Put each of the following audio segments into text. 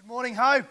Morning, Hope.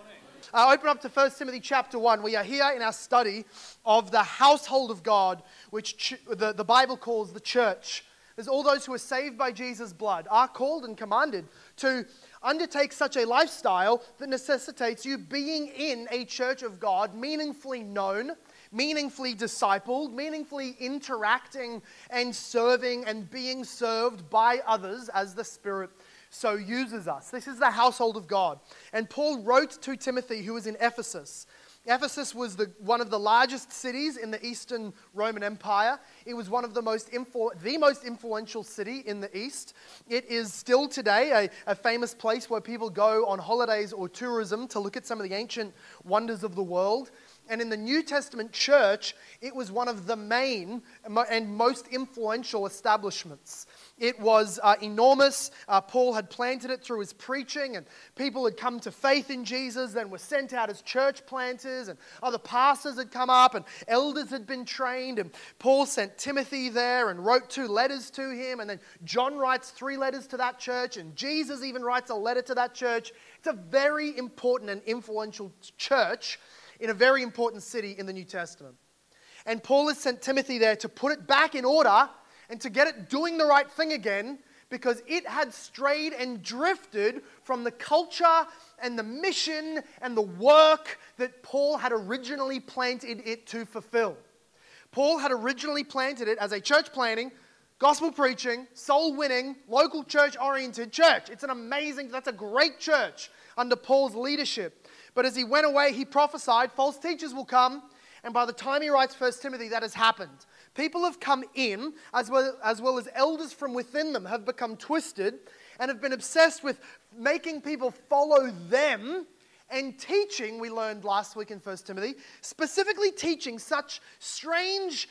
Open up to 1 Timothy chapter 1. We are here in our study of the household of God, which the Bible calls the church. There's all those who are saved by Jesus' blood are called and commanded to undertake such a lifestyle that necessitates you being in a church of God, meaningfully known, meaningfully discipled, meaningfully interacting and serving and being served by others as the Spirit so uses us. This is the household of God. And Paul wrote to Timothy, who was in Ephesus. Ephesus was one of the largest cities in the Eastern Roman Empire. It was one of the most influential city in the East. It is still today a famous place where people go on holidays or tourism to look at some of the ancient wonders of the world. And in the New Testament church, it was one of the main and most influential establishments. It was enormous. Paul had planted it through his preaching, and people had come to faith in Jesus, then were sent out as church planters, and other pastors had come up, and elders had been trained, and Paul sent Timothy there and wrote 2 letters to him, and then John writes 3 letters to that church, and Jesus even writes a letter to that church. It's a very important and influential church in a very important city in the New Testament. And Paul has sent Timothy there to put it back in order and to get it doing the right thing again, because it had strayed and drifted from the culture and the mission and the work that Paul had originally planted it to fulfill. Paul had originally planted it as a church planting, gospel preaching, soul winning, local church oriented church. That's a great church under Paul's leadership. But as he went away, he prophesied, false teachers will come. And by the time he writes 1 Timothy, that has happened. People have come in, as well as elders from within them have become twisted and have been obsessed with making people follow them and teaching, we learned last week in 1 Timothy, specifically teaching such strange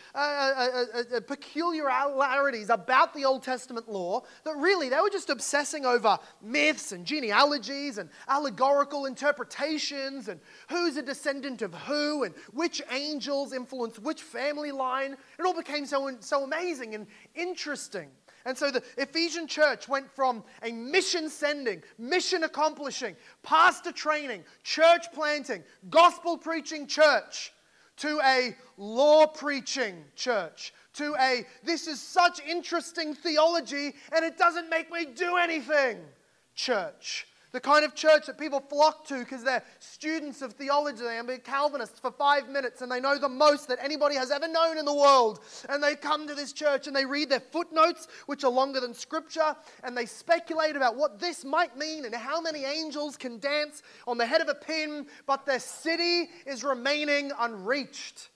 peculiarities about the Old Testament law that really they were just obsessing over myths and genealogies and allegorical interpretations and who's a descendant of who and which angels influence which family line. It all became so amazing and interesting. And so the Ephesian church went from a mission sending, mission accomplishing, pastor training, church planting, gospel preaching church to a law preaching church, to a this is such interesting theology and it doesn't make me do anything church. The kind of church that people flock to because they're students of theology. They are Calvinists for 5 minutes and they know the most that anybody has ever known in the world. And they come to this church and they read their footnotes, which are longer than Scripture, and they speculate about what this might mean and how many angels can dance on the head of a pin, but their city is remaining unreached.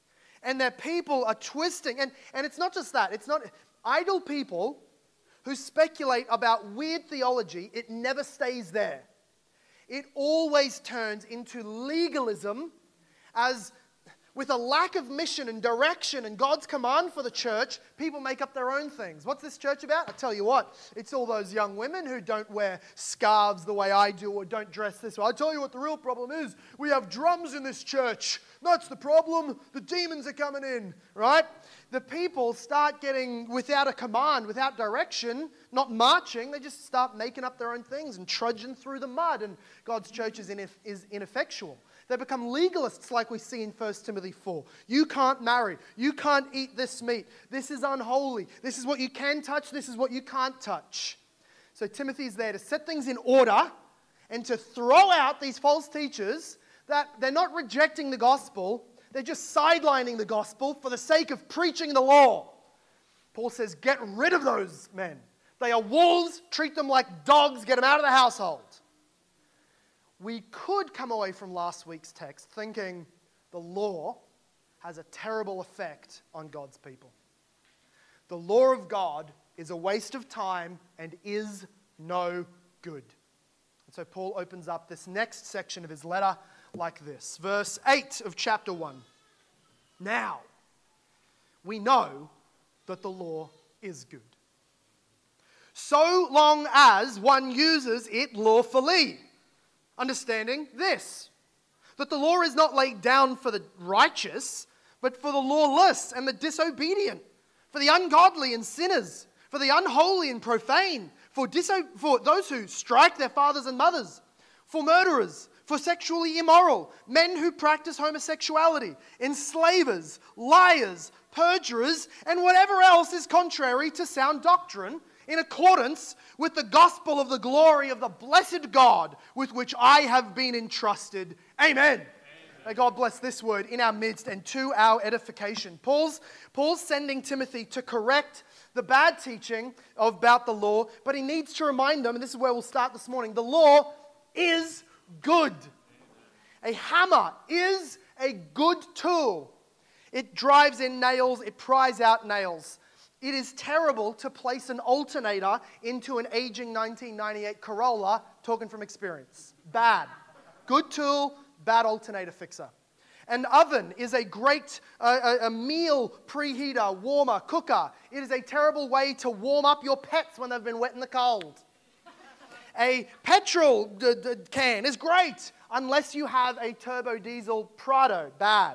And their people are twisting. And it's not just that. It's not idle people who speculate about weird theology. It never stays there. It always turns into legalism, as with a lack of mission and direction and God's command for the church, people make up their own things. What's this church about? I tell you what, it's all those young women who don't wear scarves the way I do or don't dress this way. I tell you what the real problem is. We have drums in this church. That's the problem. The demons are coming in, right? The people start getting without a command, without direction, not marching. They just start making up their own things and trudging through the mud, and God's church is ineffectual. They become legalists like we see in 1 Timothy 4. You can't marry. You can't eat this meat. This is unholy. This is what you can touch. This is what you can't touch. So Timothy's there to set things in order and to throw out these false teachers that they're not rejecting the gospel. They're just sidelining the gospel for the sake of preaching the law. Paul says, get rid of those men. They are wolves. Treat them like dogs. Get them out of the household. We could come away from last week's text thinking the law has a terrible effect on God's people. The law of God is a waste of time and is no good. And so Paul opens up this next section of his letter like this. Verse 8 of chapter 1. Now, we know that the law is good, so long as one uses it lawfully. Understanding this, that the law is not laid down for the righteous, but for the lawless and the disobedient, for the ungodly and sinners, for the unholy and profane, for those who strike their fathers and mothers, for murderers, for sexually immoral, men who practice homosexuality, enslavers, liars, perjurers, and whatever else is contrary to sound doctrine, in accordance with the gospel of the glory of the blessed God with which I have been entrusted. Amen. May God bless this word in our midst and to our edification. Paul's sending Timothy to correct the bad teaching about the law, but he needs to remind them, and this is where we'll start this morning, the law is good. A hammer is a good tool. It drives in nails, it pries out nails. It is terrible to place an alternator into an aging 1998 Corolla, talking from experience. Bad. Good tool, bad alternator fixer. An oven is a great a meal preheater, warmer, cooker. It is a terrible way to warm up your pets when they've been wet in the cold. A petrol can is great unless you have a turbo diesel Prado. Bad.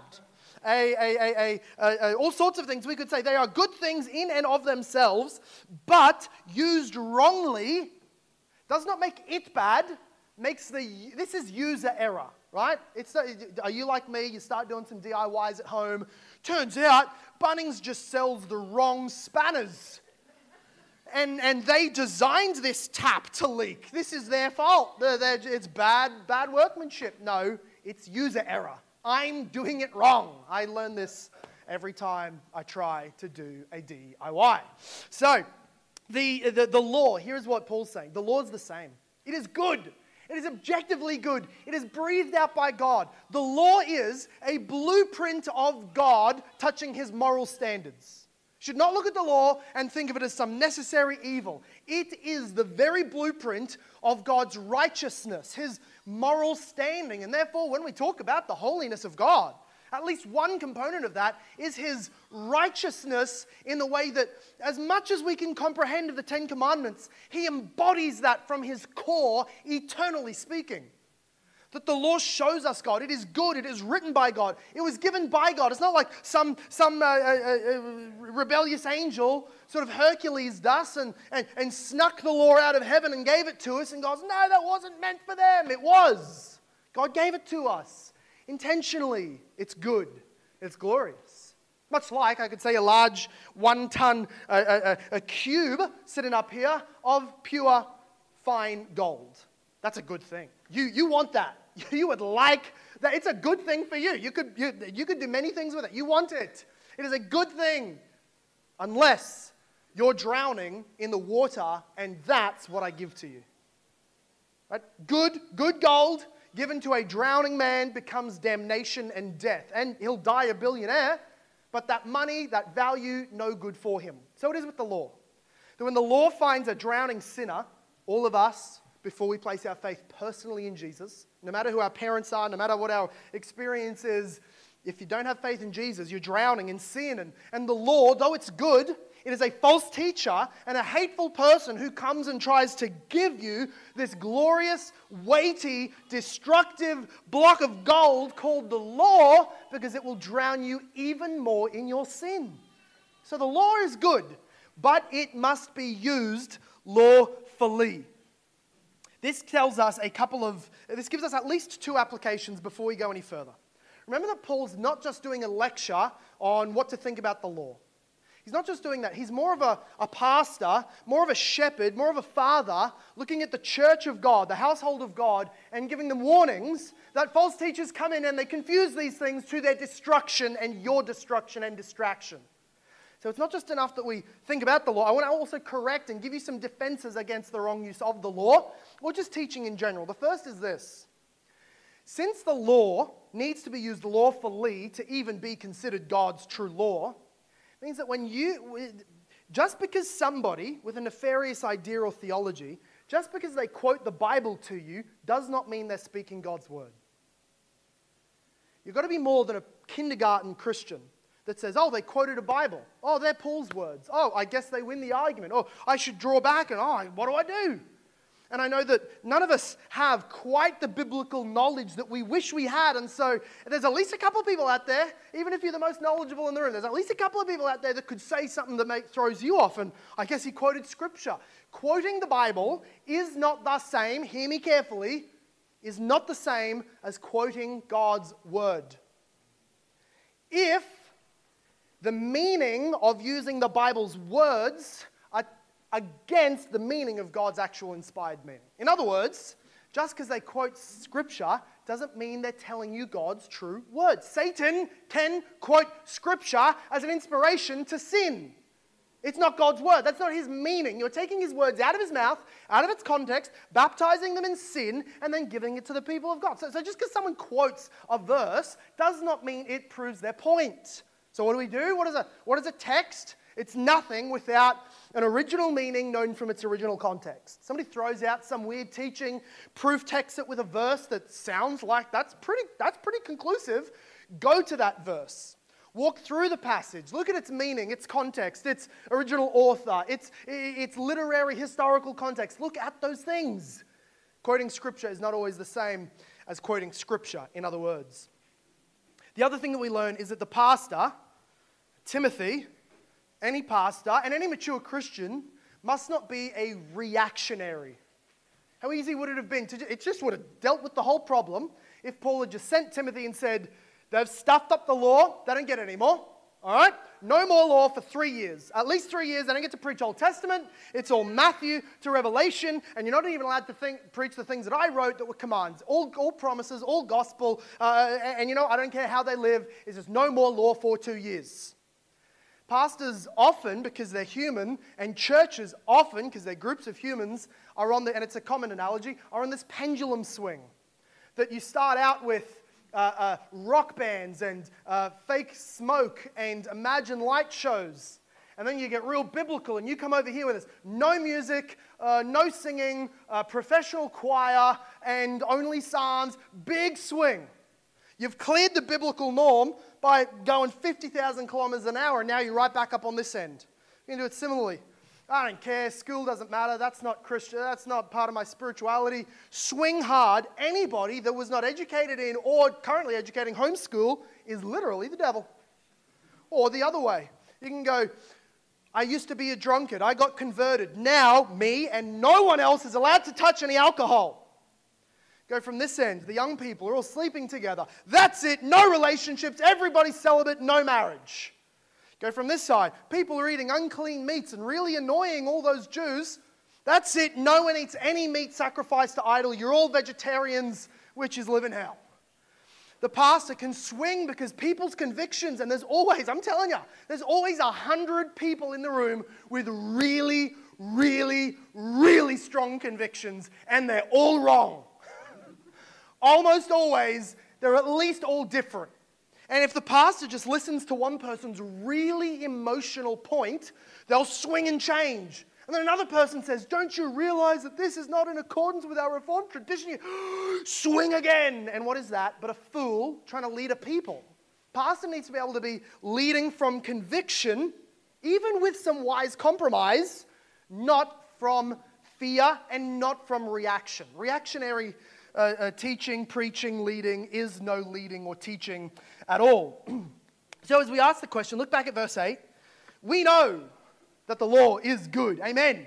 All sorts of things we could say. They are good things in and of themselves, but used wrongly does not make it bad. This is user error, right? Are you like me? You start doing some DIYs at home. Turns out Bunnings just sells the wrong spanners. And they designed this tap to leak. This is their fault. It's bad workmanship. No, it's user error. I'm doing it wrong. I learn this every time I try to do a DIY. So, the law, here's what Paul's saying. The law is the same. It is good. It is objectively good. It is breathed out by God. The law is a blueprint of God touching his moral standards. Should not look at the law and think of it as some necessary evil. It is the very blueprint of God's righteousness, his moral standing. And therefore, when we talk about the holiness of God, at least one component of that is his righteousness in the way that as much as we can comprehend of the Ten Commandments, he embodies that from his core, eternally speaking. That the law shows us God. It is good. It is written by God. It was given by God. It's not like some rebellious angel, sort of Hercules dust, and snuck the law out of heaven and gave it to us and goes, no, that wasn't meant for them. It was. God gave it to us intentionally. It's good. It's glorious. Much like, I could say, a large 1 ton, a cube sitting up here of pure, fine gold. That's a good thing. You want that. You would like that. It's a good thing for you. You could do many things with it. You want it. It is a good thing unless you're drowning in the water, and that's what I give to you. Right? Good gold given to a drowning man becomes damnation and death. And he'll die a billionaire, but that money, that value, no good for him. So it is with the law. That when the law finds a drowning sinner, all of us, before we place our faith personally in Jesus, no matter who our parents are, no matter what our experience is, if you don't have faith in Jesus, you're drowning in sin. And the law, though it's good, it is a false teacher and a hateful person who comes and tries to give you this glorious, weighty, destructive block of gold called the law because it will drown you even more in your sin. So the law is good, but it must be used lawfully. This gives us at least 2 applications before we go any further. Remember that Paul's not just doing a lecture on what to think about the law. He's not just doing that. He's more of a pastor, more of a shepherd, more of a father, looking at the church of God, the household of God, and giving them warnings that false teachers come in and they confuse these things to their destruction and your destruction and distraction. So it's not just enough that we think about the law. I want to also correct and give you some defenses against the wrong use of the law, or just teaching in general. The first is this. Since the law needs to be used lawfully to even be considered God's true law, it means that just because somebody with a nefarious idea or theology, just because they quote the Bible to you, does not mean they're speaking God's word. You've got to be more than a kindergarten Christian that says, oh, they quoted a Bible. Oh, they're Paul's words. Oh, I guess they win the argument. Oh, I should draw back and, what do I do? And I know that none of us have quite the biblical knowledge that we wish we had. And so there's at least a couple of people out there, even if you're the most knowledgeable in the room, there's at least a couple of people out there that could say something that throws you off. And I guess he quoted Scripture. Quoting the Bible is not the same, hear me carefully, is not the same as quoting God's word. If the meaning of using the Bible's words are against the meaning of God's actual inspired meaning. In other words, just because they quote Scripture doesn't mean they're telling you God's true words. Satan can quote Scripture as an inspiration to sin. It's not God's word. That's not his meaning. You're taking his words out of his mouth, out of its context, baptizing them in sin, and then giving it to the people of God. So just because someone quotes a verse does not mean it proves their point. So what do? What is a text? It's nothing without an original meaning known from its original context. Somebody throws out some weird teaching, proof texts it with a verse that sounds like that's pretty conclusive. Go to that verse. Walk through the passage. Look at its meaning, its context, its original author, its literary, historical context. Look at those things. Quoting Scripture is not always the same as quoting Scripture, in other words. The other thing that we learn is that the pastor, Timothy, any pastor, and any mature Christian must not be a reactionary. How easy would it have been it just would have dealt with the whole problem if Paul had just sent Timothy and said, they've stuffed up the law, they don't get it anymore. All right? No more law for 3 years. At least 3 years, they don't get to preach Old Testament. It's all Matthew to Revelation, and you're not even allowed to preach the things that I wrote that were commands. All promises, all gospel, and I don't care how they live. It's just no more law for 2 years. Pastors often, because they're human, and churches often, because they're groups of humans, are on and it's a common analogy, are on this pendulum swing. That you start out with rock bands and fake smoke and Imagine light shows. And then you get real biblical and you come over here with this. No music, no singing, professional choir, and only psalms. Big swing. You've cleared the biblical norm by going 50,000 kilometers an hour, and now you're right back up on this end. You can do it similarly. I don't care, school doesn't matter, that's not Christian, that's not part of my spirituality. Swing hard. Anybody that was not educated in or currently educating homeschool is literally the devil. Or the other way. You can go, I used to be a drunkard, I got converted. Now, me and no one else is allowed to touch any alcohol. Go from this end, the young people are all sleeping together. That's it, no relationships, everybody's celibate, no marriage. Go from this side, people are eating unclean meats and really annoying all those Jews. That's it, no one eats any meat sacrificed to idol. You're all vegetarians, which is living hell. The pastor can swing because people's convictions, and there's always, I'm telling you, there's always 100 people in the room with really, really, really strong convictions, and they're all wrong. Almost always, they're at least all different. And if the pastor just listens to one person's really emotional point, they'll swing and change. And then another person says, don't you realize that this is not in accordance with our Reformed tradition? You swing again. And what is that? But a fool trying to lead a people. Pastor needs to be able to be leading from conviction, even with some wise compromise, not from fear and not from reaction. Reactionary teaching, preaching, leading is no leading or teaching at all. So as we ask the question, look back at verse 8. We know that the law is good. Amen.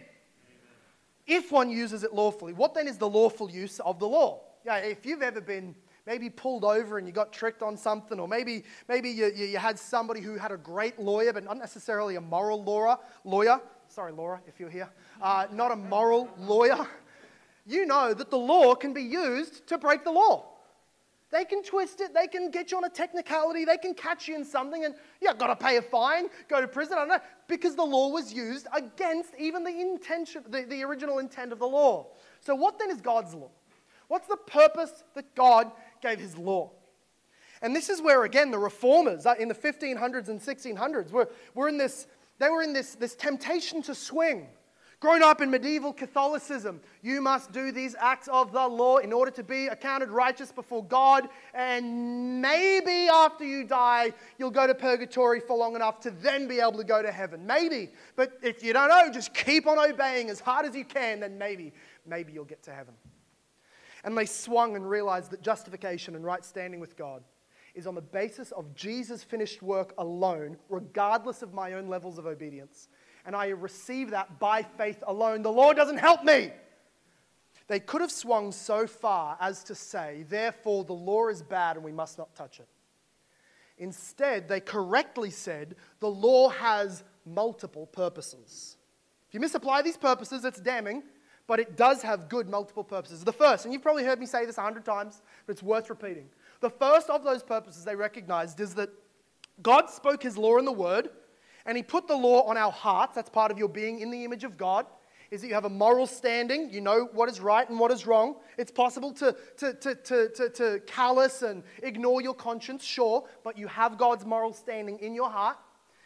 If one uses it lawfully. What then is the lawful use of the law? Yeah, if you've ever been maybe pulled over and you got tricked on something, or maybe you had somebody who had a great lawyer, but not necessarily a moral lawyer. Sorry, Laura, if you're here. Not a moral lawyer. You know that the law can be used to break the law. They can twist it, they can get you on a technicality, they can catch you in something and you've got to pay a fine, go to prison, I don't know, because the law was used against even the intention, the original intent of the law. So what then is God's law? What's the purpose that God gave his law? And this is where, again, the reformers in the 1500s and 1600s were in this temptation to swing. Grown up in medieval Catholicism, you must do these acts of the law in order to be accounted righteous before God, and maybe after you die, you'll go to purgatory for long enough to then be able to go to heaven. Maybe. But if you don't know, just keep on obeying as hard as you can, then maybe you'll get to heaven. And they swung and realized that justification and right standing with God is on the basis of Jesus' finished work alone, regardless of my own levels of obedience. And I receive that by faith alone. The law doesn't help me. They could have swung so far as to say, therefore the law is bad and we must not touch it. Instead, they correctly said the law has multiple purposes. If you misapply these purposes, it's damning, but it does have good multiple purposes. The first, and you've probably heard me say this 100 times, but it's worth repeating. The first of those purposes they recognized is that God spoke his law in the word, and he put the law on our hearts. That's part of your being in the image of God, is that you have a moral standing. You know what is right and what is wrong. It's possible to callous and ignore your conscience, sure, but you have God's moral standing in your heart.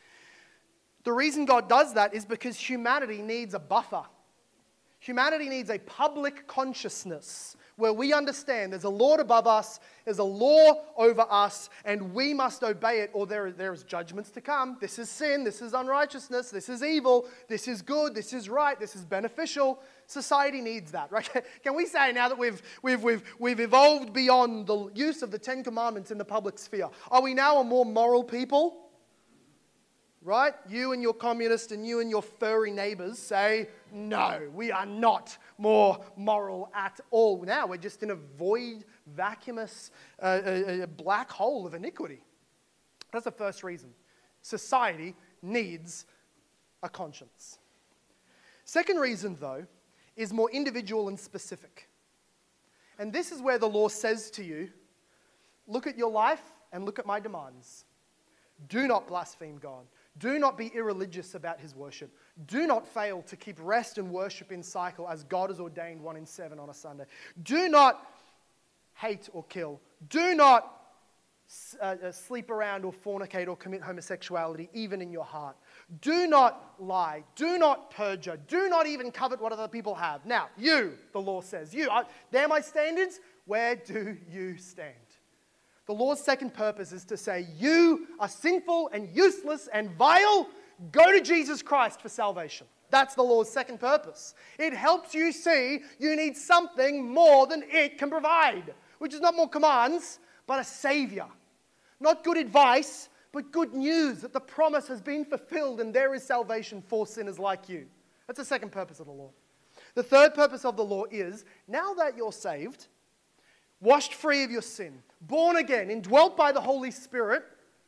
The reason God does that is because humanity needs a buffer. Humanity needs a public consciousness where we understand there's a Lord above us, there's a law over us, and we must obey it, or there is judgments to come. This is sin, this is unrighteousness, this is evil, this is good, this is right, this is beneficial. Society needs that, right? Can we say now that we've evolved beyond the use of the Ten Commandments in the public sphere, are we now a more moral people? Right? You and your communist and you and your furry neighbors say, no, we are not more moral at all. Now we're just in a void, vacuumous, a black hole of iniquity. That's the first reason. Society needs a conscience. Second reason, though, is more individual and specific. And this is where the law says to you, look at your life and look at my demands. Do not blaspheme God. Do not be irreligious about his worship. Do not fail to keep rest and worship in cycle as God has ordained 1 in 7 on a Sunday. Do not hate or kill. Do not sleep around or fornicate or commit homosexuality even in your heart. Do not lie. Do not perjure. Do not even covet what other people have. Now, you, the law says, they're my standards. Where do you stand? The law's second purpose is to say, you are sinful and useless and vile. Go to Jesus Christ for salvation. That's the law's second purpose. It helps you see you need something more than it can provide, which is not more commands, but a savior. Not good advice, but good news that the promise has been fulfilled and there is salvation for sinners like you. That's the second purpose of the law. The third purpose of the law is, now that you're saved, washed free of your sin, born again, indwelt by the Holy Spirit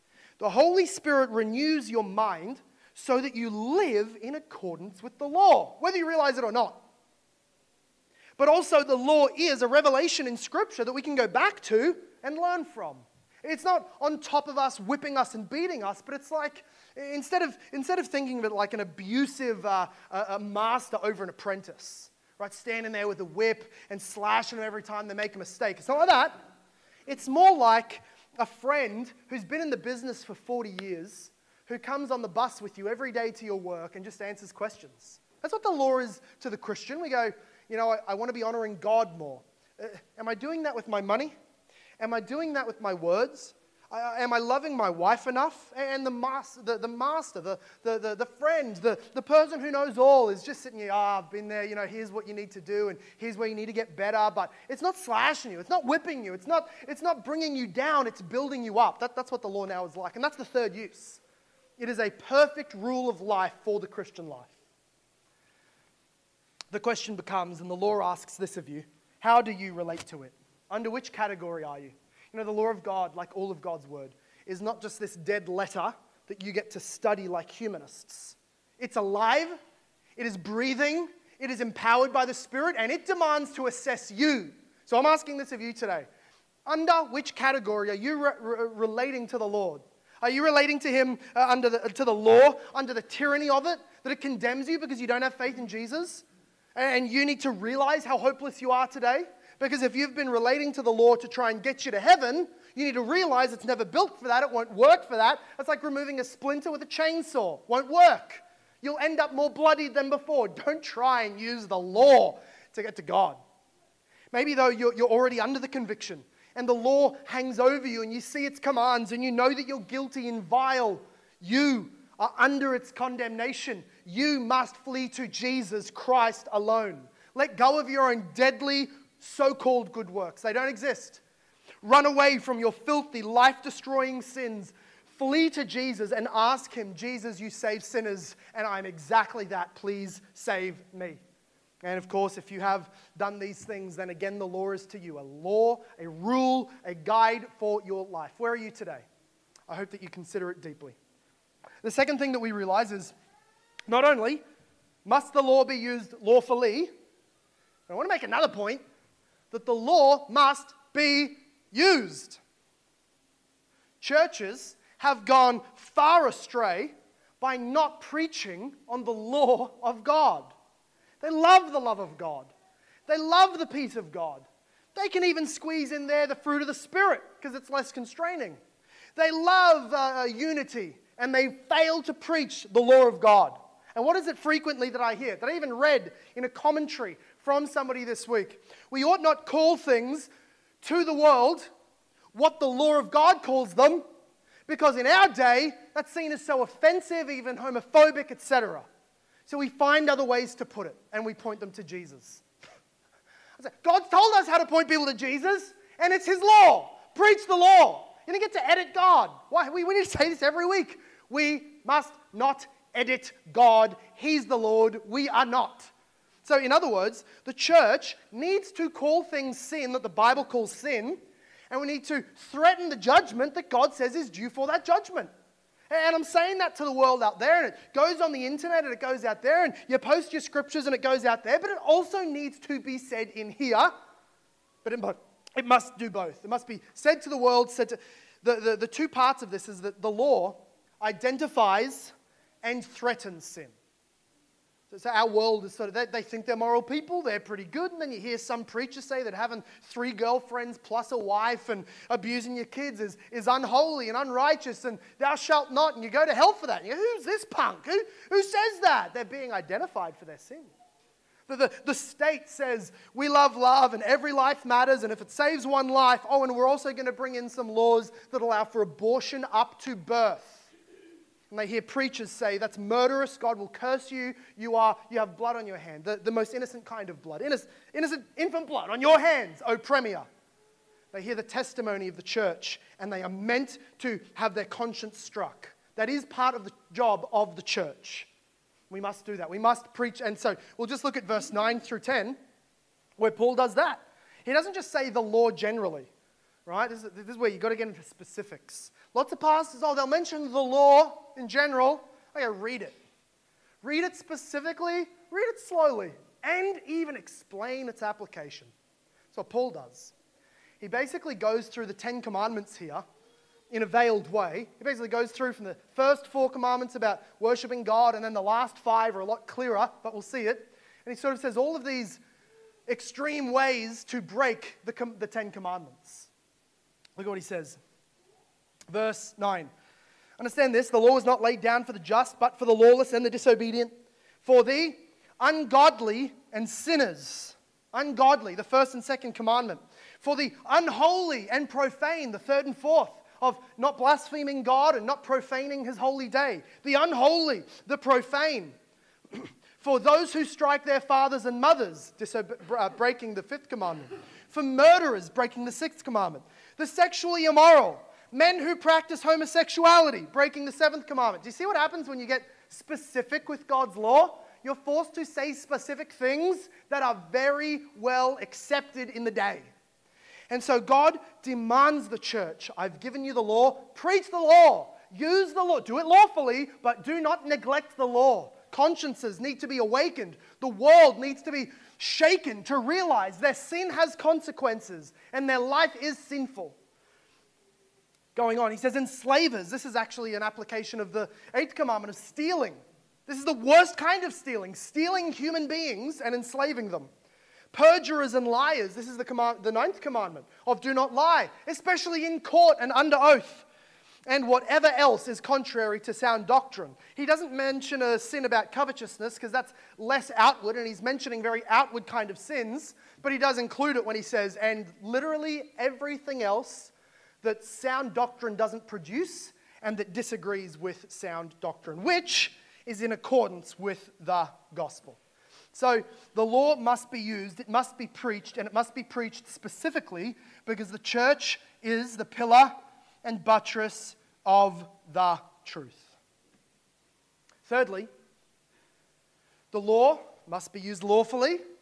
renews your mind so that you live in accordance with the law, whether you realize it or not. But also the law is a revelation in Scripture that we can go back to and learn from. It's not on top of us, whipping us and beating us, but it's like, instead of thinking of it like an abusive master over an apprentice, right, standing there with a whip and slashing them every time they make a mistake. It's not like that. It's more like a friend who's been in the business for 40 years, who comes on the bus with you every day to your work and just answers questions. That's what the law is to the Christian. We go, I want to be honoring God more. Am I doing that with my money? Am I doing that with my words? Am I loving my wife enough? And the master, the friend, the person who knows all is just sitting here, I've been there, here's what you need to do, and here's where you need to get better. But it's not slashing you. It's not whipping you. It's not bringing you down. It's building you up. That's what the law now is like. And that's the third use. It is a perfect rule of life for the Christian life. The question becomes, and the law asks this of you, how do you relate to it? Under which category are you? The law of God, like all of God's word, is not just this dead letter that you get to study like humanists. It's alive, it is breathing, it is empowered by the Spirit, and it demands to assess you. So I'm asking this of you today. Under which category are you relating to the Lord? Are you relating to him to the law, under the tyranny of it, that it condemns you because you don't have faith in Jesus? And you need to realize how hopeless you are today? Because if you've been relating to the law to try and get you to heaven, you need to realize it's never built for that. It won't work for that. It's like removing a splinter with a chainsaw. Won't work. You'll end up more bloodied than before. Don't try and use the law to get to God. Maybe, though, you're already under the conviction and the law hangs over you and you see its commands and you know that you're guilty and vile. You are under its condemnation. You must flee to Jesus Christ alone. Let go of your own deadly so-called good works. They don't exist. Run away from your filthy, life-destroying sins. Flee to Jesus and ask him, Jesus, you save sinners, and I'm exactly that. Please save me. And of course, if you have done these things, then again, the law is to you. A law, a rule, a guide for your life. Where are you today? I hope that you consider it deeply. The second thing that we realize is not only must the law be used lawfully, I want to make another point, that the law must be used. Churches have gone far astray by not preaching on the law of God. They love the love of God. They love the peace of God. They can even squeeze in there the fruit of the Spirit because it's less constraining. They love unity, and they fail to preach the law of God. And what is it frequently that I hear, that I even read in a commentary from somebody this week? We ought not call things to the world what the law of God calls them, because in our day, that's seen as so offensive, even homophobic, etc. So we find other ways to put it, and we point them to Jesus. God's told us how to point people to Jesus, and it's His law. Preach the law. You don't get to edit God. Why? We need to say this every week. We must not edit God. He's the Lord. We are not. So in other words, the church needs to call things sin that the Bible calls sin, and we need to threaten the judgment that God says is due for that judgment. And I'm saying that to the world out there, and it goes on the internet, and it goes out there, and you post your scriptures, and it goes out there, but it also needs to be said in here, but it must do both. It must be said to the world, said to... The two parts of this is that the law identifies and threatens sin. So our world is sort of, they think they're moral people, they're pretty good, and then you hear some preacher say that having 3 girlfriends plus a wife and abusing your kids is unholy and unrighteous, and thou shalt not, and you go to hell for that. And you go, who's this punk? Who says that? They're being identified for their sin. The state says we love love and every life matters, and if it saves one life, and we're also going to bring in some laws that allow for abortion up to birth. And they hear preachers say, that's murderous, God will curse you, you have blood on your hand, the most innocent kind of blood, innocent infant blood on your hands, O Premier. They hear the testimony of the church, and they are meant to have their conscience struck. That is part of the job of the church. We must do that. We must preach. And so we'll just look at verse 9 through 10, where Paul does that. He doesn't just say the law generally, right? This is where you've got to get into specifics. Lots of pastors, they'll mention the law in general. Okay, read it. Read it specifically, read it slowly, and even explain its application. That's what Paul does. He basically goes through the 10 commandments here in a veiled way. He basically goes through from the first 4 commandments about worshiping God, and then the last 5 are a lot clearer, but we'll see it. And he sort of says all of these extreme ways to break the 10 commandments. Look at what he says. Verse 9. Understand this, the law is not laid down for the just, but for the lawless and the disobedient, for the ungodly and sinners. Ungodly, the first and second commandment. For the unholy and profane, the third and fourth, of not blaspheming God and not profaning His holy day. The unholy, the profane. For those who strike their fathers and mothers, breaking the 5th commandment. For murderers, breaking the 6th commandment. The sexually immoral. Men who practice homosexuality, breaking the 7th commandment. Do you see what happens when you get specific with God's law? You're forced to say specific things that are very well accepted in the day. And so God demands the church, I've given you the law, preach the law, use the law, do it lawfully, but do not neglect the law. Consciences need to be awakened. The world needs to be shaken to realize their sin has consequences and their life is sinful. Going on, he says enslavers. This is actually an application of the 8th commandment of stealing. This is the worst kind of stealing human beings and enslaving them. Perjurers and liars. This is the 9th commandment of do not lie, especially in court and under oath. And whatever else is contrary to sound doctrine. He doesn't mention a sin about covetousness because that's less outward, and he's mentioning very outward kind of sins, but he does include it when he says, and literally everything else that sound doctrine doesn't produce and that disagrees with sound doctrine, which is in accordance with the gospel. So the law must be used, it must be preached, and it must be preached specifically because the church is the pillar and buttress of the truth. Thirdly, the law must be used lawfully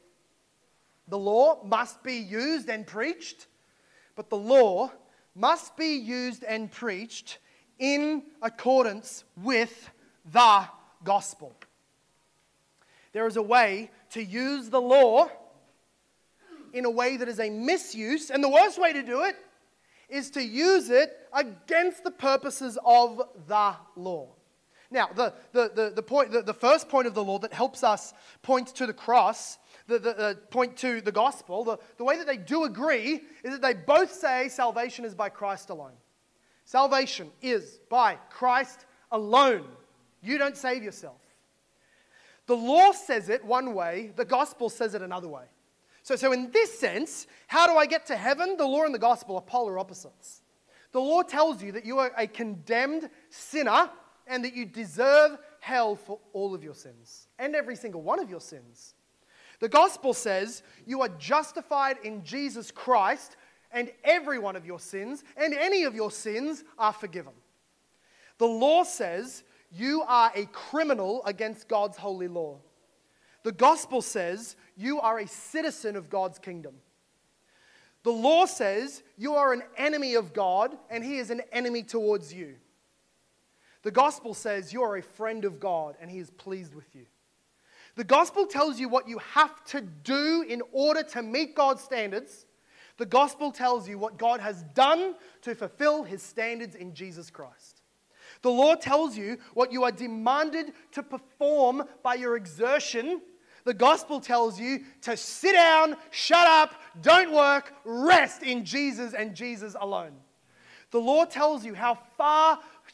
The law must be used and preached, but the law must be used and preached in accordance with the gospel. There is a way to use the law in a way that is a misuse, and the worst way to do it is to use it against the purposes of the law. Now, the first point of the law that helps us point to the cross, point to the gospel, the way that they do agree is that they both say salvation is by Christ alone. Salvation is by Christ alone. You don't save yourself. The law says it one way, the gospel says it another way. So in this sense, how do I get to heaven? The law and the gospel are polar opposites. The law tells you that you are a condemned sinner and that you deserve hell for all of your sins and every single one of your sins. The gospel says you are justified in Jesus Christ and every one of your sins and any of your sins are forgiven. The law says you are a criminal against God's holy law. The gospel says you are a citizen of God's kingdom. The law says you are an enemy of God and He is an enemy towards you. The gospel says you are a friend of God and He is pleased with you. The gospel tells you what you have to do in order to meet God's standards. The gospel tells you what God has done to fulfill His standards in Jesus Christ. The law tells you what you are demanded to perform by your exertion. The gospel tells you to sit down, shut up, don't work, rest in Jesus and Jesus alone. The law tells you how far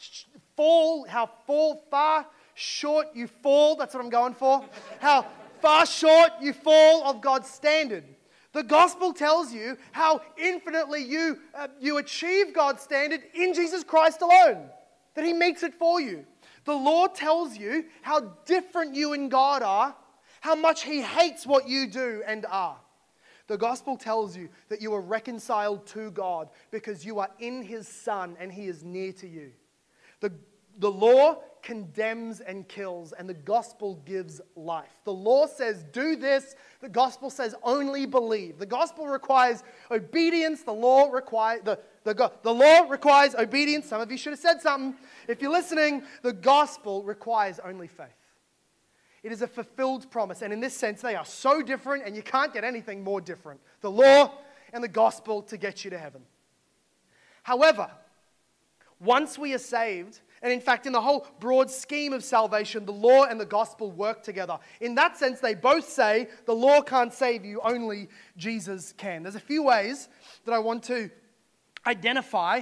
short you fall. That's what I'm going for. How far short you fall of God's standard. The gospel tells you how infinitely you achieve God's standard in Jesus Christ alone. That He meets it for you. The law tells you how different you and God are, how much He hates what you do and are. The gospel tells you that you are reconciled to God because you are in His Son and He is near to you. The law condemns and kills, and the gospel gives life. The law says, do this. The gospel says, only believe. The gospel requires obedience. The law requires obedience. Some of you should have said something. If you're listening, the gospel requires only faith. It is a fulfilled promise, and in this sense, they are so different, and you can't get anything more different. The law and the gospel to get you to heaven. However, once we are saved, and in fact, in the whole broad scheme of salvation, the law and the gospel work together. In that sense, they both say the law can't save you, only Jesus can. There's a few ways that I want to identify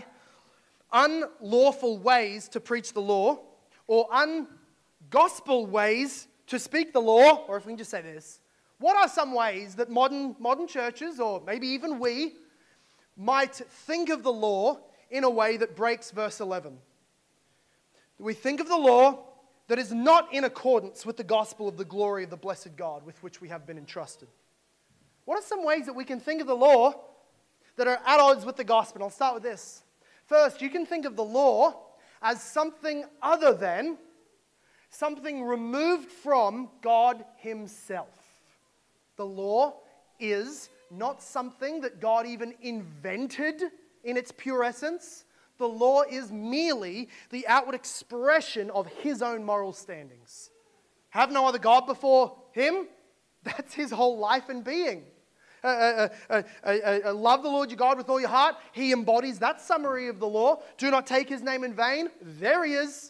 unlawful ways to preach the law, or ungospel ways to speak the law, or if we can just say this, what are some ways that modern churches, or maybe even we, might think of the law in a way that breaks verse 11? We think of the law that is not in accordance with the gospel of the glory of the blessed God with which we have been entrusted. What are some ways that we can think of the law that are at odds with the gospel? I'll start with this. First, you can think of the law as something other than, something removed from God Himself. The law is not something that God even invented in its pure essence. The law is merely the outward expression of His own moral standings. Have no other God before Him? That's His whole life and being. Love the Lord your God with all your heart. He embodies that summary of the law. Do not take His name in vain. There He is.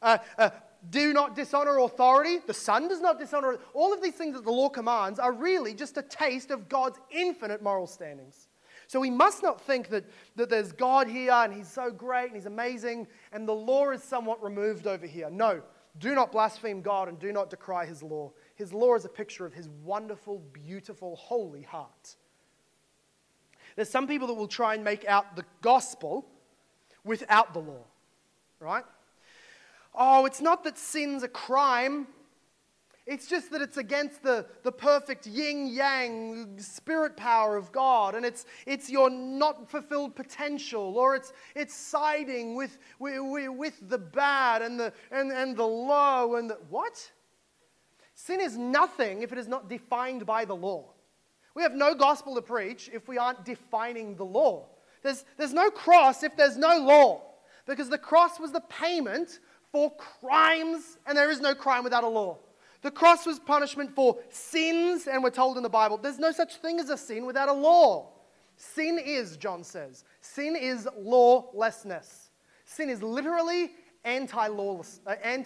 Do not dishonor authority. The Son does not dishonor. All of these things that the law commands are really just a taste of God's infinite moral standings. So we must not think that there's God here and He's so great and He's amazing and the law is somewhat removed over here. No, do not blaspheme God and do not decry His law. His law is a picture of His wonderful, beautiful, holy heart. There's some people that will try and make out the gospel without the law, right? Oh, it's not that sin's a crime. It's just that it's against the perfect yin-yang spirit power of God, and it's your not fulfilled potential, or it's siding with the bad and the low and the what? Sin is nothing if it is not defined by the law. We have no gospel to preach if we aren't defining the law. There's no cross if there's no law, because the cross was the payment for crimes, and there is no crime without a law. The cross was punishment for sins, and we're told in the Bible, there's no such thing as a sin without a law. Sin is, John says, sin is lawlessness. Sin is literally anti-lawness.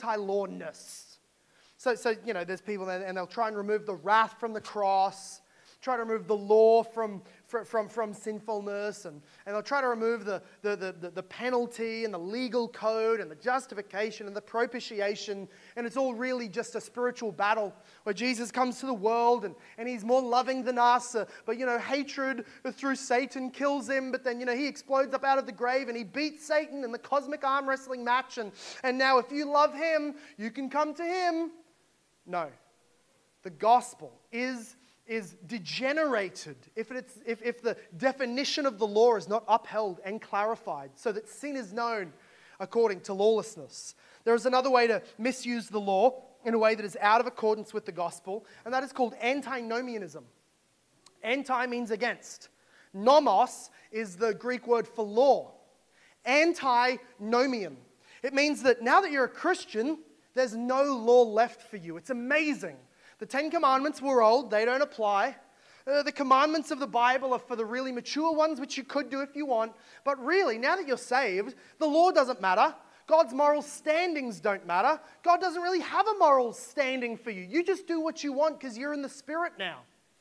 So there's people and they'll try and remove the wrath from the cross, try to remove the law from sinfulness, and they'll try to remove the penalty and the legal code and the justification and the propitiation, and it's all really just a spiritual battle where Jesus comes to the world and he's more loving than us, but hatred through Satan kills him, but then he explodes up out of the grave and he beats Satan in the cosmic arm wrestling match, and now if you love him, you can come to him. No. The gospel is degenerated if the definition of the law is not upheld and clarified so that sin is known according to lawlessness. There is another way to misuse the law in a way that is out of accordance with the gospel, and that is called antinomianism. Anti means against. Nomos is the Greek word for law. Antinomian. It means that now that you're a Christian, there's no law left for you. It's amazing. The 10 Commandments were old, they don't apply. The commandments of the Bible are for the really mature ones, which you could do if you want. But really, now that you're saved, the law doesn't matter. God's moral standings don't matter. God doesn't really have a moral standing for you. You just do what you want because you're in the Spirit now.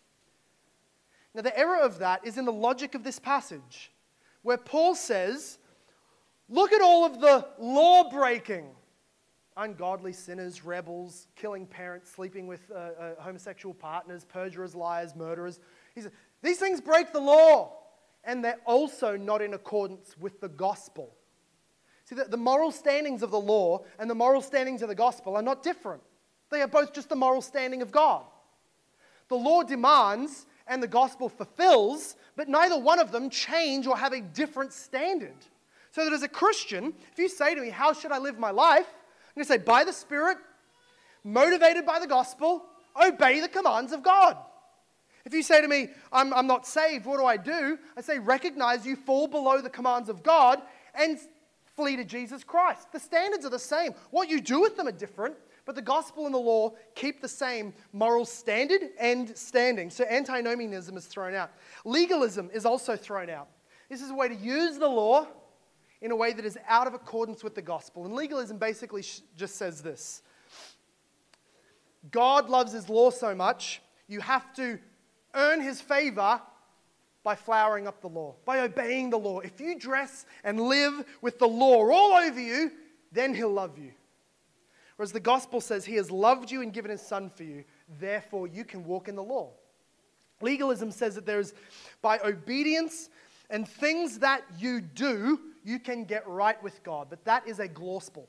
Now, the error of that is in the logic of this passage, where Paul says, look at all of the law breaking. Ungodly sinners, rebels, killing parents, sleeping with homosexual partners, perjurers, liars, murderers. He said, these things break the law, and they're also not in accordance with the gospel. See, the moral standings of the law and the moral standings of the gospel are not different. They are both just the moral standing of God. The law demands and the gospel fulfills, but neither one of them change or have a different standard. So that as a Christian, if you say to me, how should I live my life? I'm going to say, by the Spirit, motivated by the gospel, obey the commands of God. If you say to me, I'm not saved, what do? I say, recognize you fall below the commands of God and flee to Jesus Christ. The standards are the same. What you do with them are different, but the gospel and the law keep the same moral standard and standing. So antinomianism is thrown out. Legalism is also thrown out. This is a way to use the law in a way that is out of accordance with the gospel. And legalism basically just says this. God loves his law so much, you have to earn his favor by flowering up the law, by obeying the law. If you dress and live with the law all over you, then he'll love you. Whereas the gospel says he has loved you and given his son for you, therefore you can walk in the law. Legalism says that there is, by obedience and things that you do, you can get right with God. But that is a glorspel.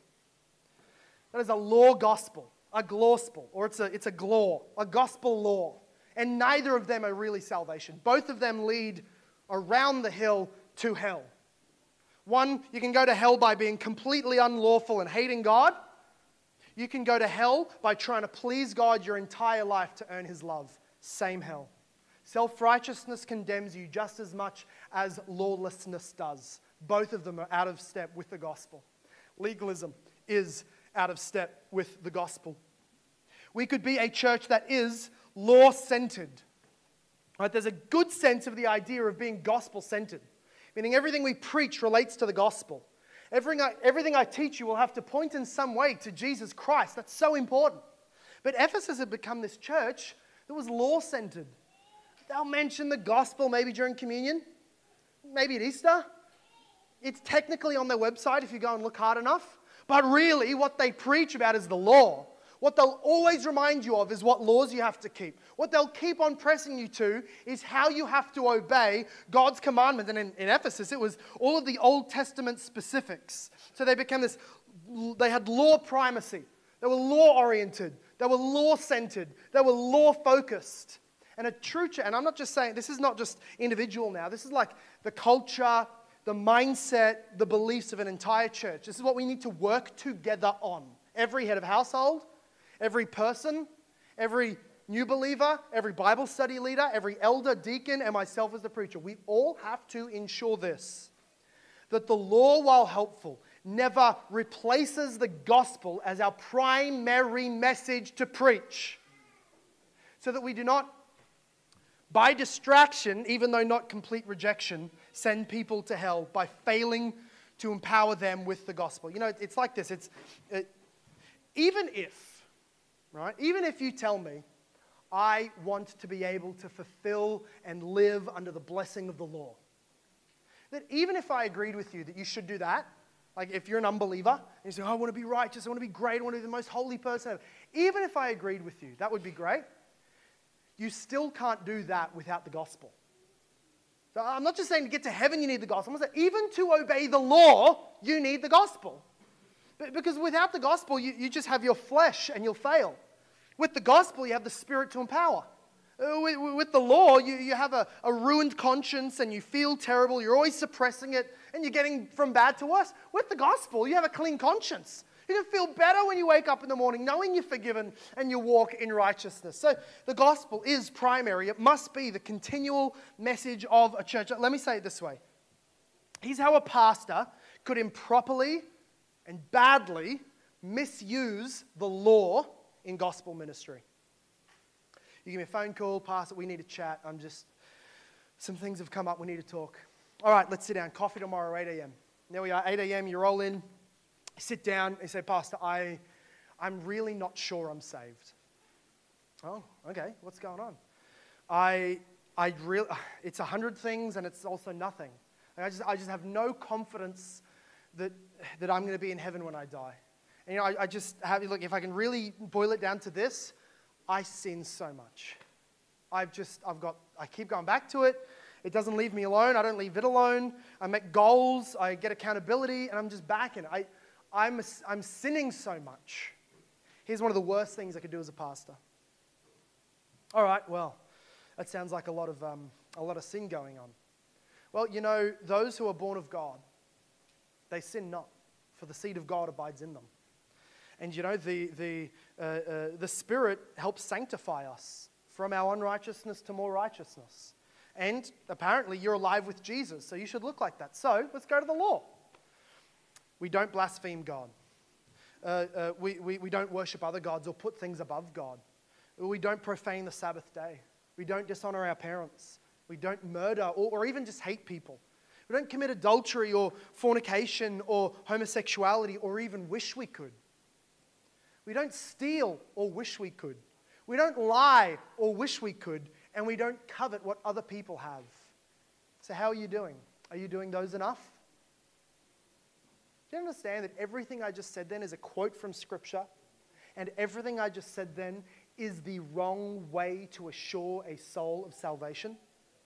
That is a law gospel, a glorspel, or it's a glor, a gospel law. And neither of them are really salvation. Both of them lead around the hill to hell. One, you can go to hell by being completely unlawful and hating God. You can go to hell by trying to please God your entire life to earn his love. Same hell. Self-righteousness condemns you just as much as lawlessness does. Both of them are out of step with the gospel. Legalism is out of step with the gospel. We could be a church that is law-centered. Right? There's a good sense of the idea of being gospel-centered, meaning everything we preach relates to the gospel. Everything I teach you will have to point in some way to Jesus Christ. That's so important. But Ephesus had become this church that was law-centered. They'll mention the gospel maybe during communion, maybe at Easter. It's technically on their website if you go and look hard enough. But really, what they preach about is the law. What they'll always remind you of is what laws you have to keep. What they'll keep on pressing you to is how you have to obey God's commandments. And in Ephesus, it was all of the Old Testament specifics. So they became this, they had law primacy. They were law-oriented. They were law-centered. They were law-focused. And a true church, and I'm not just saying, this is not just individual now. This is like the culture, the mindset, the beliefs of an entire church. This is what we need to work together on. Every head of household, every person, every new believer, every Bible study leader, every elder, deacon, and myself as the preacher, we all have to ensure this, that the law, while helpful, never replaces the gospel as our primary message to preach. So that we do not, by distraction, even though not complete rejection, send people to hell by failing to empower them with the gospel. You know, it's like this. Even if you tell me, I want to be able to fulfill and live under the blessing of the law, that even if I agreed with you that you should do that, like if you're an unbeliever, and you say, oh, I want to be righteous, I want to be great, I want to be the most holy person ever. Even if I agreed with you, that would be great. You still can't do that without the gospel. So I'm not just saying to get to heaven you need the gospel. I'm saying even to obey the law, you need the gospel. Because without the gospel, you just have your flesh and you'll fail. With the gospel, you have the Spirit to empower. With the law, you have a ruined conscience and you feel terrible. You're always suppressing it and you're getting from bad to worse. With the gospel, you have a clean conscience. You can feel better when you wake up in the morning knowing you're forgiven and you walk in righteousness. So the gospel is primary. It must be the continual message of a church. Let me say it this way. Here's how a pastor could improperly and badly misuse the law in gospel ministry. You give me a phone call, Pastor, we need to chat. Some things have come up, we need to talk. All right, let's sit down. Coffee tomorrow, 8 a.m. There we are, 8 a.m., you roll in, sit down, and say, Pastor, I'm really not sure I'm saved. Oh, okay, what's going on? It's 100 things and it's also nothing. I just have no confidence that I'm going to be in heaven when I die. And I just have, look, if I can really boil it down to this, I sin so much. I keep going back to it. It doesn't leave me alone. I don't leave it alone. I make goals. I get accountability, and I'm just back in it. I'm sinning so much. Here's one of the worst things I could do as a pastor. All right, well, that sounds like a lot of sin going on. Well, you know, those who are born of God, they sin not, for the seed of God abides in them. And you know, the Spirit helps sanctify us from our unrighteousness to more righteousness. And apparently you're alive with Jesus, so you should look like that. So let's go to the law. We don't blaspheme God. We don't worship other gods or put things above God. We don't profane the Sabbath day. We don't dishonor our parents. We don't murder or even just hate people. We don't commit adultery or fornication or homosexuality or even wish we could. We don't steal or wish we could. We don't lie or wish we could. And we don't covet what other people have. So how are you doing? Are you doing those enough? Do you understand that everything I just said then is a quote from Scripture? And everything I just said then is the wrong way to assure a soul of salvation?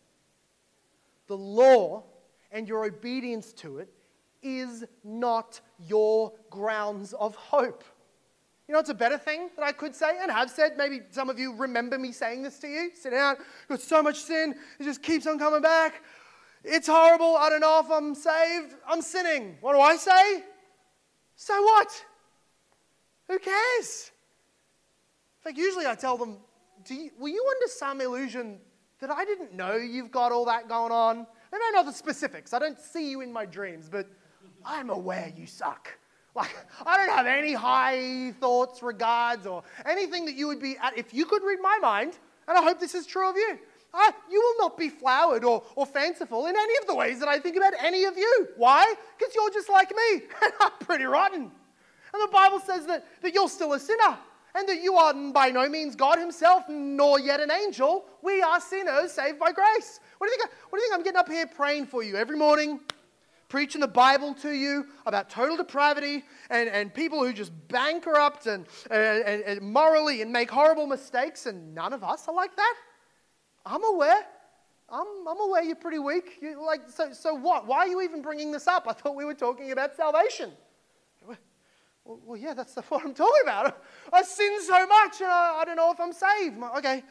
The law and your obedience to it is not your grounds of hope. You know, it's a better thing that I could say and have said. Maybe some of you remember me saying this to you. Sit down, got so much sin, it just keeps on coming back. It's horrible, I don't know if I'm saved, I'm sinning. What do I say? So what? Who cares? In fact, usually I tell them, were you under some illusion that I didn't know you've got all that going on? I don't know the specifics, I don't see you in my dreams, but I'm aware you suck. Like, I don't have any high thoughts, regards, or anything that you would be at. If you could read my mind, and I hope this is true of you, you will not be flowered or fanciful in any of the ways that I think about any of you. Why? Because you're just like me, and I'm pretty rotten. And the Bible says that you're still a sinner, and that you are by no means God himself, nor yet an angel. We are sinners saved by grace. What do you think I'm getting up here praying for you every morning? Preaching the Bible to you about total depravity and people who just bankrupt and morally and make horrible mistakes, and none of us are like that. I'm aware. I'm aware you're pretty weak. So what? Why are you even bringing this up? I thought we were talking about salvation. Well, yeah, that's what I'm talking about. I sin so much, and I don't know if I'm saved. Okay,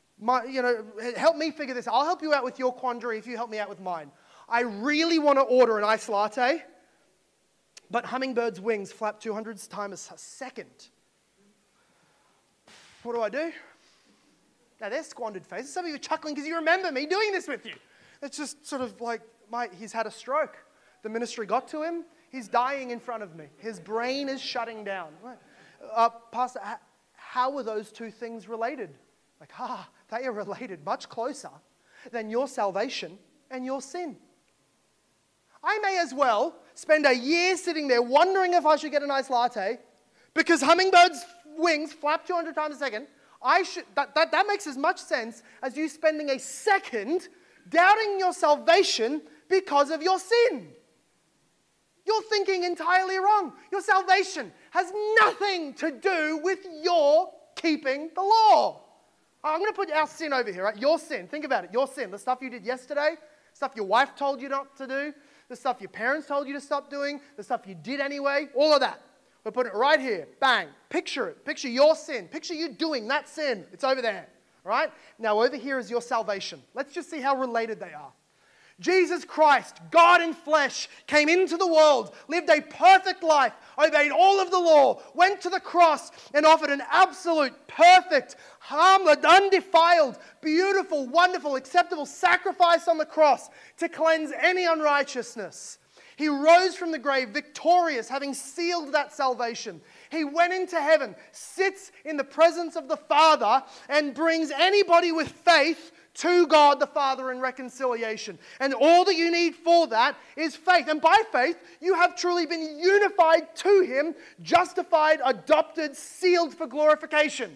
help me figure this out. I'll help you out with your quandary if you help me out with mine. I really want to order an iced latte, but Hummingbird's wings flap 200 times a second. What do? Now, they're squandered faces. Some of you are chuckling because you remember me doing this with you. It's just sort of like, he's had a stroke. The ministry got to him. He's dying in front of me. His brain is shutting down. Pastor, how are those two things related? Like, they are related much closer than your salvation and your sin. I may as well spend a year sitting there wondering if I should get a nice latte because hummingbirds' wings flap 200 times a second. That makes as much sense as you spending a second doubting your salvation because of your sin. You're thinking entirely wrong. Your salvation has nothing to do with your keeping the law. I'm going to put our sin over here, right? Your sin. Think about it. Your sin. The stuff you did yesterday, stuff your wife told you not to do, the stuff your parents told you to stop doing, the stuff you did anyway, all of that. We'll put it right here. Bang. Picture it. Picture your sin. Picture you doing that sin. It's over there. All right? Now over here is your salvation. Let's just see how related they are. Jesus Christ, God in flesh, came into the world, lived a perfect life, obeyed all of the law, went to the cross and offered an absolute, perfect, harmless, undefiled, beautiful, wonderful, acceptable sacrifice on the cross to cleanse any unrighteousness. He rose from the grave victorious, having sealed that salvation. He went into heaven, sits in the presence of the Father, and brings anybody with faith to God the Father in reconciliation. And all that you need for that is faith. And by faith, you have truly been unified to Him, justified, adopted, sealed for glorification.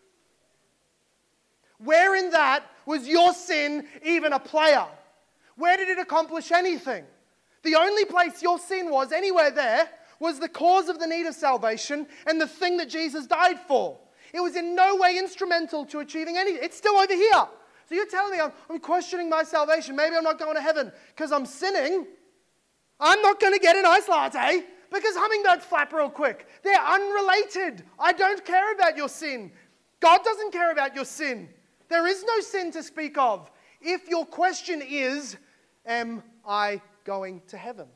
Where in that was your sin even a player? Where did it accomplish anything? The only place your sin was anywhere there was the cause of the need of salvation and the thing that Jesus died for. It was in no way instrumental to achieving anything. It's still over here. So you're telling me I'm questioning my salvation. Maybe I'm not going to heaven because I'm sinning. I'm not going to get a nice latte because hummingbirds flap real quick. They're unrelated. I don't care about your sin. God doesn't care about your sin. There is no sin to speak of. If your question is, am I going to heaven?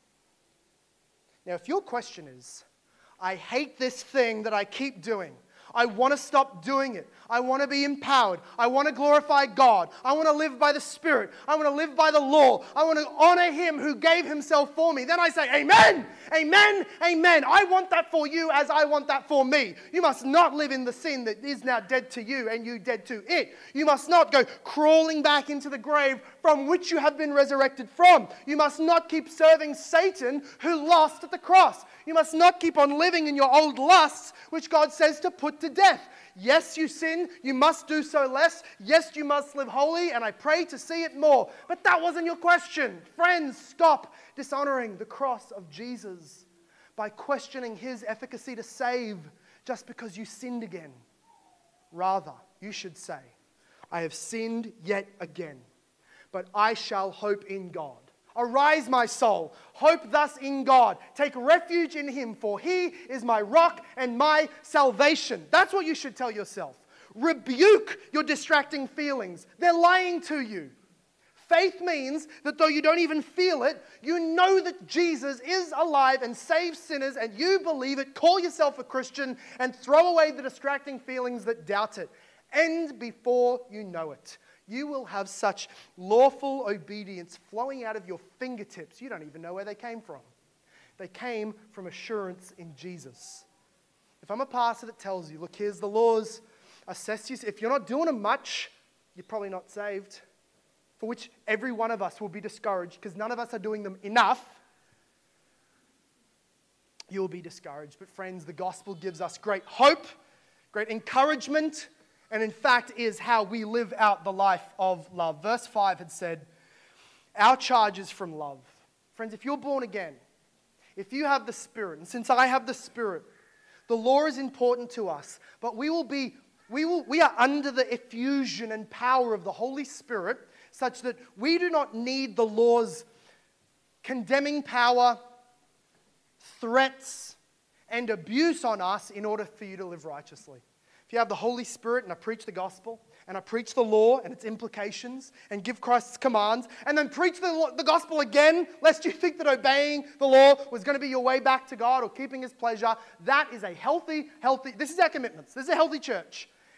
Now, if your question is, I hate this thing that I keep doing. I want to stop doing it. I want to be empowered. I want to glorify God. I want to live by the Spirit. I want to live by the law. I want to honor Him who gave Himself for me. Then I say, amen, amen, amen. I want that for you as I want that for me. You must not live in the sin that is now dead to you and you dead to it. You must not go crawling back into the grave from which you have been resurrected from. You must not keep serving Satan who lost at the cross. You must not keep on living in your old lusts, which God says to put to death. Yes, you sin. You must do so less. Yes, you must live holy, and I pray to see it more. But that wasn't your question. Friends, stop dishonoring the cross of Jesus by questioning His efficacy to save just because you sinned again. Rather, you should say, I have sinned yet again, but I shall hope in God. Arise, my soul. Hope thus in God. Take refuge in Him, for He is my rock and my salvation. That's what you should tell yourself. Rebuke your distracting feelings. They're lying to you. Faith means that though you don't even feel it, you know that Jesus is alive and saves sinners, and you believe it. Call yourself a Christian and throw away the distracting feelings that doubt it. And before you know it, you will have such lawful obedience flowing out of your fingertips. You don't even know where they came from. They came from assurance in Jesus. If I'm a pastor that tells you, look, here's the laws, assess you. If you're not doing them much, you're probably not saved. For which every one of us will be discouraged because none of us are doing them enough. You'll be discouraged. But friends, the gospel gives us great hope, great encouragement, and in fact is how we live out the life of love. Verse 5 had said, our charge is from love. Friends, if you're born again, if you have the Spirit, and since I have the Spirit, the law is important to us, but we are under the effusion and power of the Holy Spirit, such that we do not need the law's condemning power, threats, and abuse on us in order for you to live righteously. If you have the Holy Spirit and I preach the gospel and I preach the law and its implications and give Christ's commands and then preach the gospel again, lest you think that obeying the law was going to be your way back to God or keeping His pleasure, that is a healthy, this is our commitments. This is a healthy church.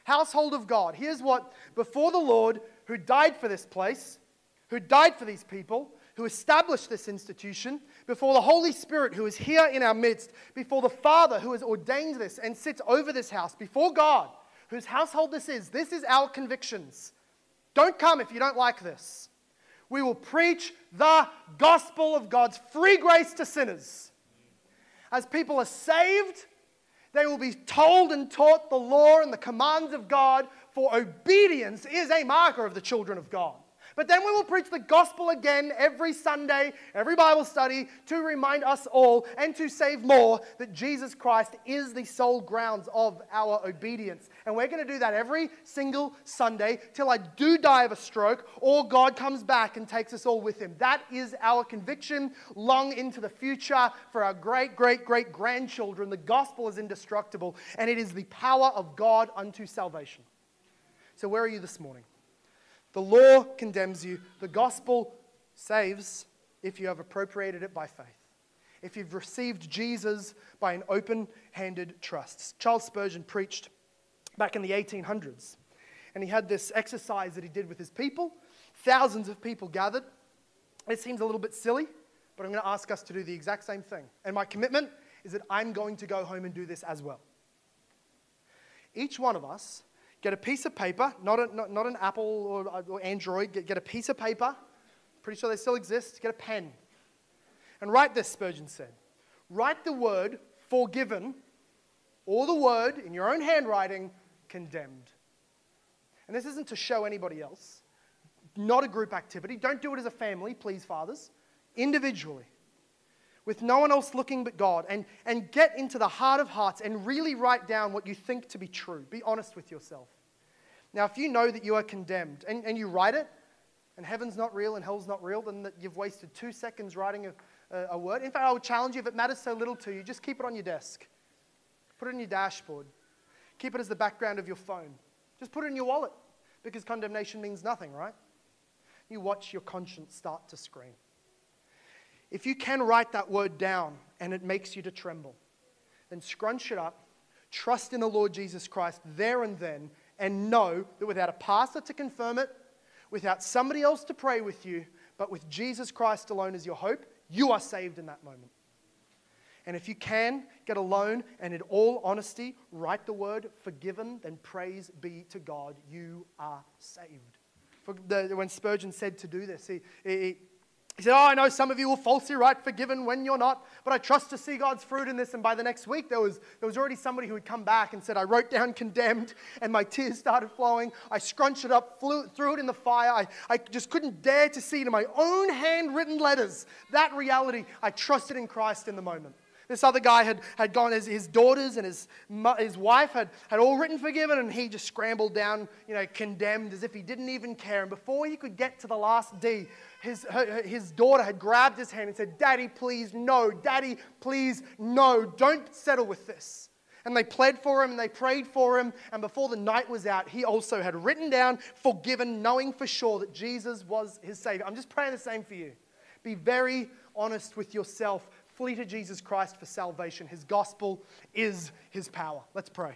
household of God, here's what, before the Lord who died for this place, who died for these people, who established this institution, before the Holy Spirit who is here in our midst, before the Father who has ordained this and sits over this house, before God, whose household this is our convictions. Don't come if you don't like this. We will preach the gospel of God's free grace to sinners. As people are saved, they will be told and taught the law and the commands of God, for obedience is a marker of the children of God. But then we will preach the gospel again every Sunday, every Bible study, to remind us all and to save more that Jesus Christ is the sole grounds of our obedience. And we're going to do that every single Sunday till I do die of a stroke or God comes back and takes us all with him. That is our conviction long into the future for our great, great, great grandchildren. The gospel is indestructible and it is the power of God unto salvation. So where are you this morning? The law condemns you. The gospel saves if you have appropriated it by faith. If you've received Jesus by an open-handed trust. Charles Spurgeon preached back in the 1800s. And he had this exercise that he did with his people. Thousands of people gathered. It seems a little bit silly, but I'm going to ask us to do the exact same thing. And my commitment is that I'm going to go home and do this as well. Each one of us get a piece of paper, not an Apple or Android, get a piece of paper, pretty sure they still exist, get a pen. And write this, Spurgeon said. Write the word forgiven, or the word, in your own handwriting, condemned. And this isn't to show anybody else. Not a group activity. Don't do it as a family, please, fathers. Individually. With no one else looking but God, and get into the heart of hearts and really write down what you think to be true. Be honest with yourself. Now, if you know that you are condemned and you write it, and heaven's not real and hell's not real, then that you've wasted 2 seconds writing a word. In fact, I would challenge you, if it matters so little to you, just keep it on your desk. Put it in your dashboard. Keep it as the background of your phone. Just put it in your wallet, because condemnation means nothing, right? You watch your conscience start to scream. If you can write that word down and it makes you to tremble, then scrunch it up, trust in the Lord Jesus Christ there and then, and know that without a pastor to confirm it, without somebody else to pray with you, but with Jesus Christ alone as your hope, you are saved in that moment. And if you can, get alone and in all honesty, write the word forgiven, then praise be to God, you are saved. When Spurgeon said to do this, he said, I know some of you will falsely write forgiven when you're not, but I trust to see God's fruit in this. And by the next week, there was already somebody who had come back and said, I wrote down condemned, and my tears started flowing. I scrunched it up, threw it in the fire. I just couldn't dare to see it in my own handwritten letters. That reality, I trusted in Christ in the moment. This other guy had gone, his daughters and his wife had all written forgiven, and he just scrambled down, condemned, as if he didn't even care. And before he could get to the last D, his daughter had grabbed his hand and said, Daddy, please, no. Daddy, please, no. Don't settle with this. And they pled for him and they prayed for him. And before the night was out, he also had written down forgiven, knowing for sure that Jesus was his Savior. I'm just praying the same for you. Be very honest with yourself. Flee to Jesus Christ for salvation. His gospel is his power. Let's pray.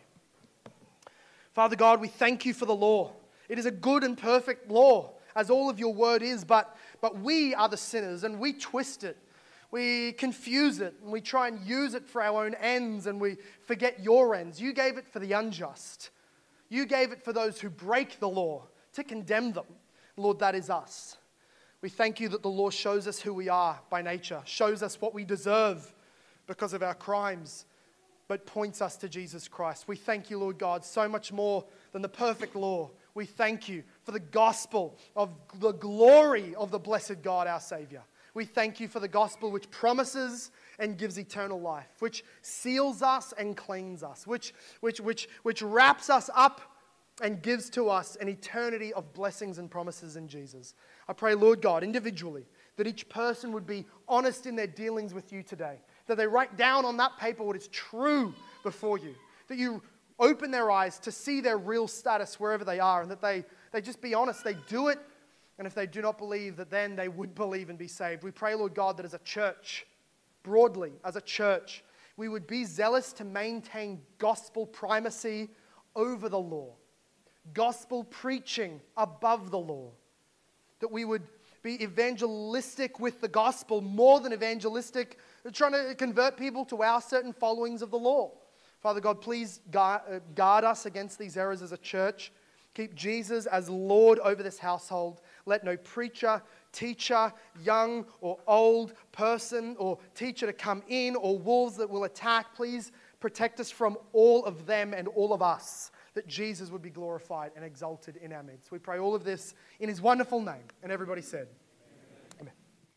Father God, we thank you for the law. It is a good and perfect law, as all of your word is, but we are the sinners and we twist it. We confuse it and we try and use it for our own ends, and we forget your ends. You gave it for the unjust. You gave it for those who break the law, to condemn them. Lord, that is us. We thank you that the law shows us who we are by nature, shows us what we deserve because of our crimes, but points us to Jesus Christ. We thank you, Lord God, so much more than the perfect law. We thank you for the gospel of the glory of the blessed God, our Savior. We thank you for the gospel which promises and gives eternal life, which seals us and cleans us, which wraps us up and gives to us an eternity of blessings and promises in Jesus. I pray, Lord God, individually, that each person would be honest in their dealings with you today, that they write down on that paper what is true before you, that you open their eyes to see their real status wherever they are, and that they just be honest, they do it, and if they do not believe, that then they would believe and be saved. We pray, Lord God, that as a church, broadly, as a church, we would be zealous to maintain gospel primacy over the law. gospel preaching above the law, that we would be evangelistic with the gospel more than evangelistic, trying to convert people to our certain followings of the law. Father God, please guard us against these errors as a church. Keep Jesus as Lord over this household. Let no preacher, teacher, young or old person or teacher to come in, or wolves that will attack. Please protect us from all of them and all of us, that Jesus would be glorified and exalted in our midst. We pray all of this in His wonderful name. And everybody said, Amen.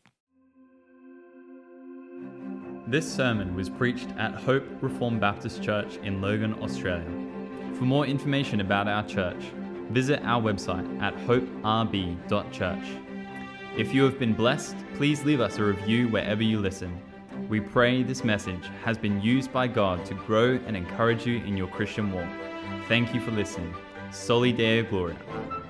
This sermon was preached at Hope Reformed Baptist Church in Logan, Australia. For more information about our church, visit our website at hoperb.church. If you have been blessed, please leave us a review wherever you listen. We pray this message has been used by God to grow and encourage you in your Christian walk. Thank you for listening. Soli Deo Gloria.